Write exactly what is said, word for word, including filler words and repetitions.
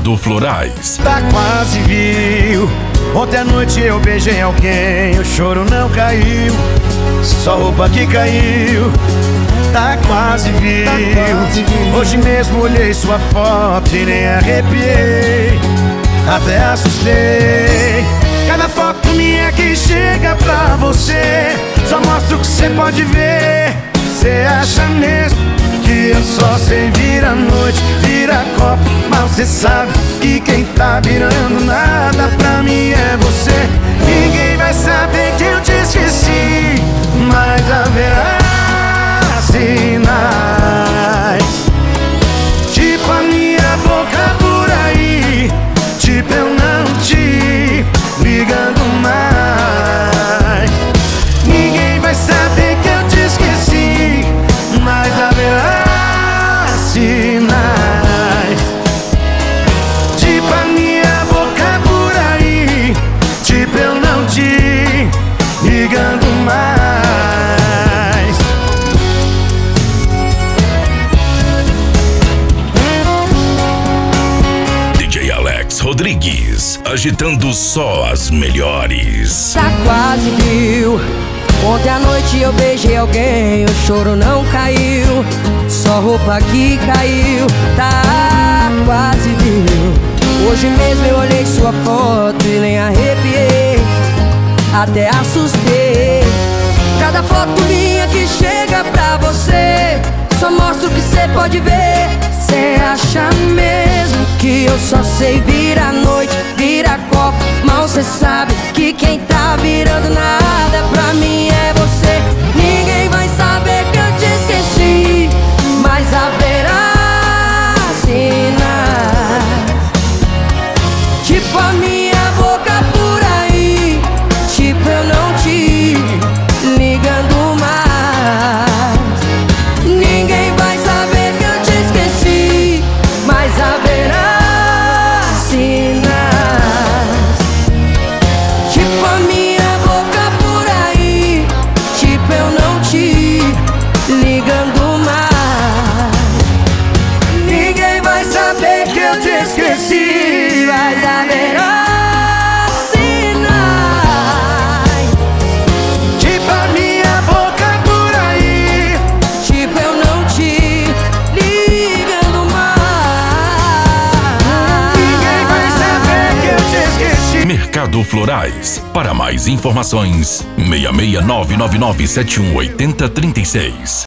Mercado Florais. Tá quase viu. Ontem à noite eu beijei alguém, o choro não caiu, só roupa que caiu. Tá quase viu. Hoje mesmo olhei sua foto e nem arrepiei, até assustei. Cada foto minha que chega pra você só mostra o que cê pode ver. Cê acha mesmo que eu só sei virar noite, virar copo, mas cê sabe que quem tá virando nada pra mim é você. Ninguém vai saber que eu te esqueci, mas haverá sinais, tipo a minha boca por aí, tipo eu não te ligando mais. Ninguém vai saber que eu te esqueci, mas haverá sinais, tipo a minha boca por aí, tipo eu não te ligando mais. D J Alex Rodrigues, agitando só as melhores. Tá quase viu. Ontem à noite eu beijei alguém, o choro não caiu, só roupa que caiu. Tá quase viu. Hoje mesmo eu olhei sua foto e nem arrepiei, até assustei. Cada foto minha que chega pra você só mostra o que cê pode ver. Cê acha mesmo que eu só sei virar noite, virar copo, mal cê sabe que quem tá virando nada pra mim é você. Ninguém vai saber que eu te esqueci, mas haverá sinais, tipo a minha boca por aí, tipo eu não te ligando mais. Ninguém vai saber que eu te esqueci, mas haverá sinais, tipo a minha boca por aí, tipo eu não te ligando mais. Ninguém vai saber que eu te esqueci, mas haverá sinais, Tipo a minha boca por aí, tipo eu não te ligando mais. ninguém vai saber que eu te esqueci. Mercado Florais. Para mais informações, seis seis nove nove nove sete um oito zero três seis.